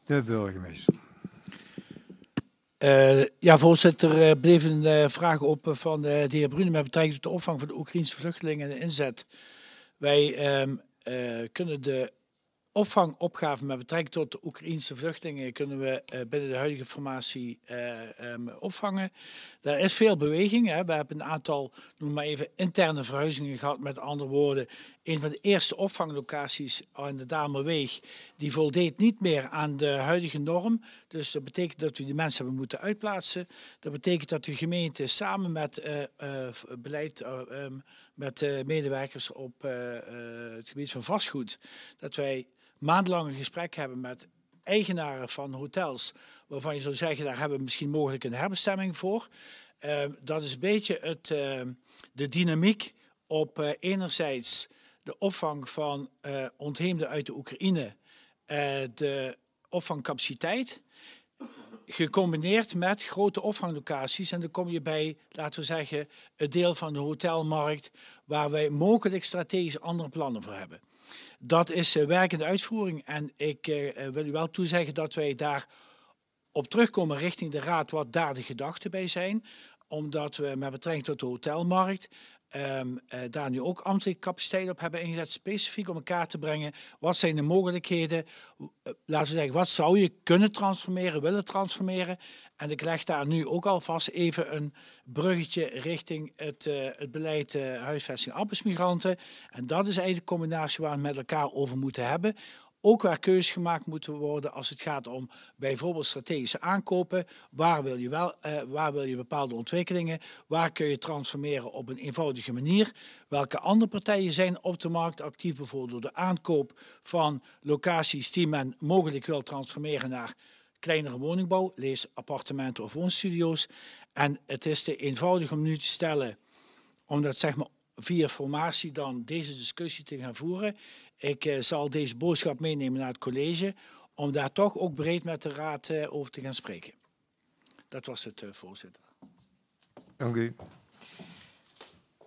De burgemeester. Ja, voorzitter, er bleef een vraag op van de heer Brune met betrekking tot de opvang van de Oekraïense vluchtelingen en de inzet. Wij kunnen de opvangopgave met betrekking tot de Oekraïense vluchtelingen kunnen we binnen de huidige formatie opvangen. Daar is veel beweging. Hè. We hebben een aantal, noem maar even, interne verhuizingen gehad. Met andere woorden, een van de eerste opvanglocaties aan de Damerweeg, die voldeed niet meer aan de huidige norm. Dus dat betekent dat we die mensen hebben moeten uitplaatsen. Dat betekent dat de gemeente samen met beleid, met medewerkers op het gebied van vastgoed, dat wij maandenlang een gesprek hebben met eigenaren van hotels, waarvan je zou zeggen, daar hebben we misschien mogelijk een herbestemming voor. Dat is een beetje de dynamiek op enerzijds de opvang van ontheemden uit de Oekraïne, de opvangcapaciteit, gecombineerd met grote opvanglocaties. En dan kom je bij, laten we zeggen, het deel van de hotelmarkt waar wij mogelijk strategisch andere plannen voor hebben. Dat is werkende uitvoering en ik wil u wel toezeggen dat wij daar op terugkomen richting de raad wat daar de gedachten bij zijn. Omdat we met betrekking tot de hotelmarkt daar nu ook ambtelijke capaciteit op hebben ingezet, specifiek om elkaar te brengen. Wat zijn de mogelijkheden? Laten we zeggen, wat zou je kunnen transformeren, willen transformeren? En ik leg daar nu ook alvast even een bruggetje richting het beleid huisvesting arbeidsmigranten. En dat is eigenlijk de combinatie waar we het met elkaar over moeten hebben. Ook waar keuzes gemaakt moeten worden als het gaat om bijvoorbeeld strategische aankopen. Waar wil je bepaalde ontwikkelingen? Waar kun je transformeren op een eenvoudige manier? Welke andere partijen zijn op de markt actief, bijvoorbeeld door de aankoop van locaties die men mogelijk wil transformeren naar kleinere woningbouw, lees appartementen of woonstudio's. En het is te eenvoudig om nu te stellen, omdat zeg maar via formatie dan deze discussie te gaan voeren. Ik zal deze boodschap meenemen naar het college, om daar toch ook breed met de raad over te gaan spreken. Dat was het, voorzitter. Dank u.